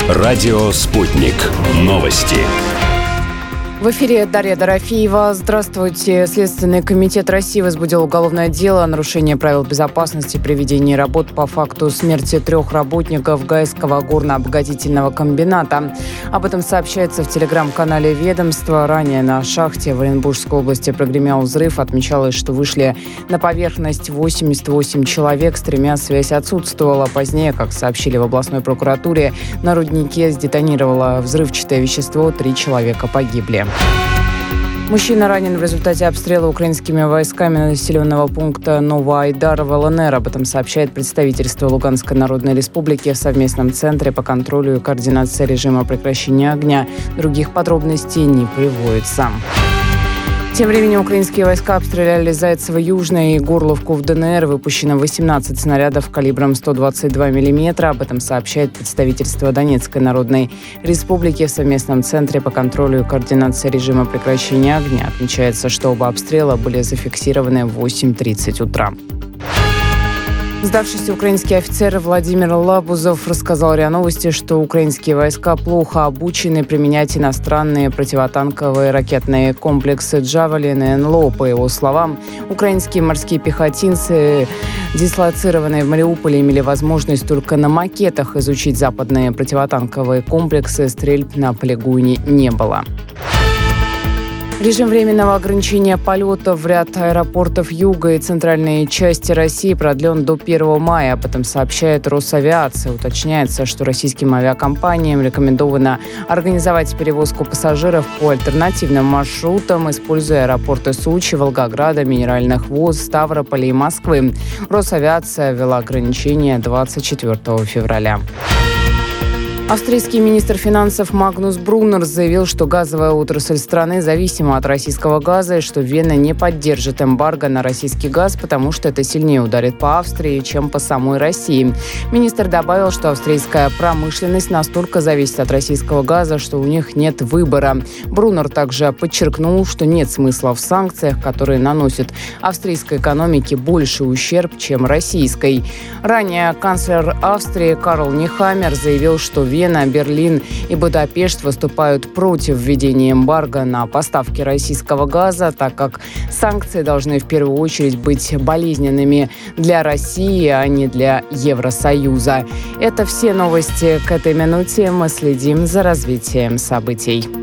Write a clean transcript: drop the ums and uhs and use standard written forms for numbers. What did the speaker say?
Радио «Спутник». Новости. В эфире Дарья Дорофеева. Здравствуйте. Следственный комитет России возбудил уголовное дело о нарушении правил безопасности при ведении работ по факту смерти 3 работников Гайского горно-обогатительного комбината. Об этом сообщается в телеграм-канале ведомства. Ранее на шахте в Оренбургской области прогремел взрыв. Отмечалось, что вышли на поверхность 88 человек. С 3 связь отсутствовала. Позднее, как сообщили в областной прокуратуре, на руднике сдетонировало взрывчатое вещество. 3 человека погибли. Мужчина ранен в результате обстрела украинскими войсками населенного пункта Новоайдар в ЛНР. Об этом сообщает представительство Луганской Народной Республики в совместном центре по контролю и координации режима прекращения огня. Других подробностей не приводится. Тем временем украинские войска обстреляли Зайцево-Южное и Горловку в ДНР. Выпущено 18 снарядов калибром 122 мм. Об этом сообщает представительство Донецкой Народной Республики в совместном центре по контролю и координации режима прекращения огня. Отмечается, что оба обстрела были зафиксированы в 8:30 утра. Сдавшийся украинский офицер Владимир Лабузов рассказал РИА Новости, что украинские войска плохо обучены применять иностранные противотанковые ракетные комплексы «Джавелин» и НЛО. По его словам, украинские морские пехотинцы, дислоцированные в Мариуполе, имели возможность только на макетах изучить западные противотанковые комплексы. Стрельб на полигоне не было. Режим временного ограничения полетов в ряд аэропортов юга и центральной части России продлен до 1 мая. Об этом сообщает Росавиация. Уточняется, что российским авиакомпаниям рекомендовано организовать перевозку пассажиров по альтернативным маршрутам, используя аэропорты Сочи, Волгограда, Минеральных Вод, Ставрополя и Москвы. Росавиация ввела ограничения 24 февраля. Австрийский министр финансов Магнус Бруннер заявил, что газовая отрасль страны зависима от российского газа и что Вена не поддержит эмбарго на российский газ, потому что это сильнее ударит по Австрии, чем по самой России. Министр добавил, что австрийская промышленность настолько зависит от российского газа, что у них нет выбора. Бруннер также подчеркнул, что нет смысла в санкциях, которые наносят австрийской экономике больший ущерб, чем российской. Ранее канцлер Австрии Карл Нехаммер заявил, что Вена, Берлин и Будапешт выступают против введения эмбарго на поставки российского газа, так как санкции должны в первую очередь быть болезненными для России, а не для Евросоюза. Это все новости к этой минуте. Мы следим за развитием событий.